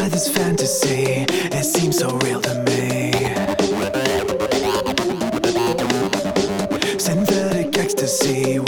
by this fantasy, it seems so real to me. Synthetic ecstasy,